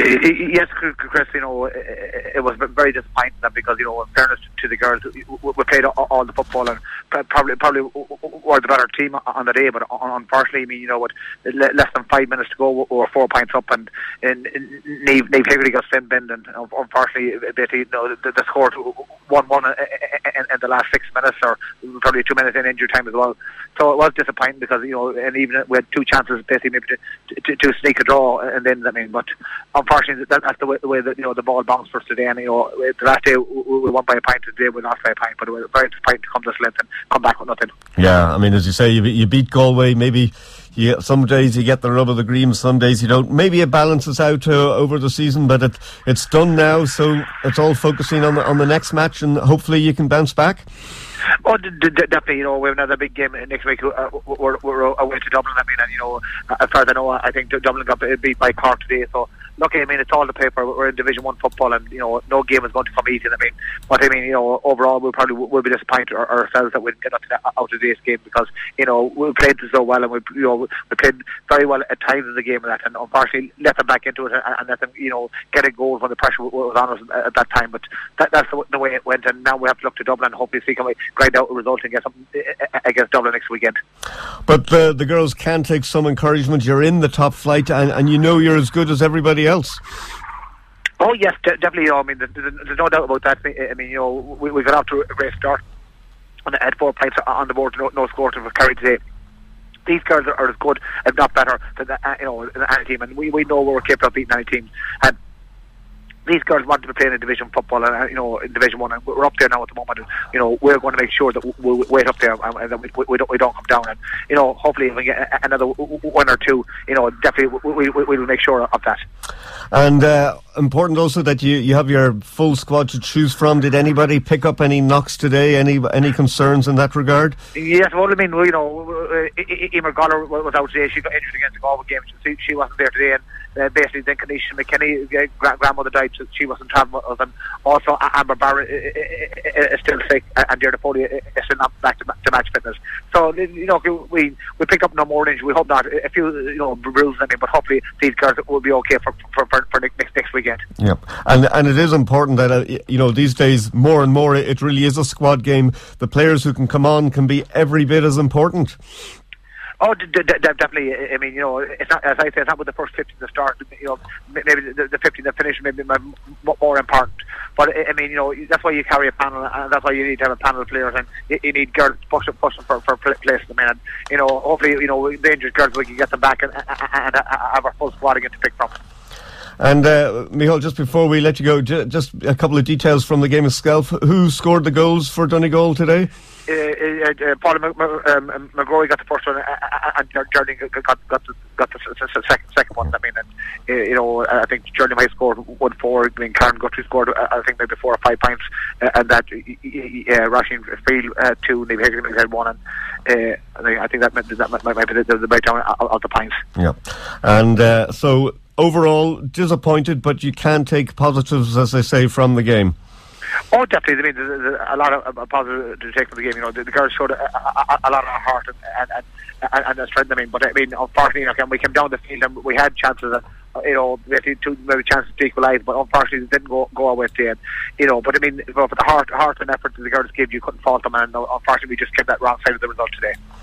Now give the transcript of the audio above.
Yes, Chris, it was very disappointing because, in fairness to the girls, we played all the football and probably were the better team on the day, but unfortunately, less than 5 minutes to go, we were 4 points up, and Niamh Higgley got sin binned, and unfortunately, basically, the score 1-1 in the last 6 minutes, or probably 2 minutes in injury time as well. So it was disappointing because, and even we had 2 chances basically maybe to sneak a draw, and then, but unfortunately that's the way that the ball bounced for us today, and the last day we won by a point, today we lost by a point, but it was very disappointing to come this length and come back with nothing. Yeah, I mean, as you say, you beat Galway. Maybe some days you get the rub of the green, some days you don't. Maybe it balances out over the season, but it's done now, so it's all focusing on the next match, and hopefully you can bounce back. Oh, definitely. We have another big game next week. We're away to Dublin. As far as I know, I think Dublin got beat by Cork today. So, look, it's all the paper. We're in Division 1 football, and no game is going to come easy. But overall, we probably will be disappointed ourselves that we didn't get out of today's game because we played so well, and we played very well at times in the game, and unfortunately let them back into it and let them get a goal when the pressure was on us at that time. But that's the way it went, and now we have to look to Dublin and hopefully see can we grind out a result and get something against Dublin next weekend. But the girls can take some encouragement. You're in the top flight, and you're as good as everybody else. Oh yes, definitely. There's no doubt about that. We got off to a great start and had 4 points on the board, no score to carry today. These girls are as good, if not better, than any team, and we know we're capable of beating any team. And these girls want to be playing in Division football, and in Division 1, and we're up there now at the moment. And, we're going to make sure that we wait up there and that we don't come down. And hopefully, if we get another 1 or 2, definitely we will make sure of that. And important also that you have your full squad to choose from. Did anybody pick up any knocks today? Any concerns in that regard? Yes, well, Emer Goller was out today. She got injured against the Galway game. She wasn't there today, and basically then Kanisha McKinney, grandmother died, so she wasn't travelling with us. And also Amber Barrett is still sick, and Deirdre Foley is still not back to match fitness. So we pick up no more injuries. We hope not a few bruises, but hopefully these girls will be okay for next weekend. Yep, and it is important that these days more and more it really is a squad game. The players who can come on can be every bit as important. Oh, definitely. It's not, as I say, it's not with the first 15 to start. Maybe the 15 that finish maybe more important. But that's why you carry a panel, and that's why you need to have a panel of players, and you need girls pushing for place. And hopefully, the injured girls, we can get them back and have our full squad again to pick from. And Micheál, just before we let you go, just a couple of details from the game itself. Who scored the goals for Donegal today? Paula McGrory got the first one, and Jardine got the second one. I think Jardine might scored 1-4. Karen Guthrie scored, I think, maybe 4 or 5 points, and that Roisin Field 2, Niamh Higgley had 1, and I think that might be the breakdown of the points. Yeah, and so overall disappointed, but you can take positives, as they say, from the game. Oh, definitely. There's a lot of positive to take from the game. The girls showed a lot of heart and strength. But unfortunately, we came down the field and we had chances. We had 2 maybe chances to equalise, but unfortunately, it didn't go our way today. But for the heart and effort that the girls gave, you couldn't fault them. And unfortunately, we just kept that wrong side of the result today.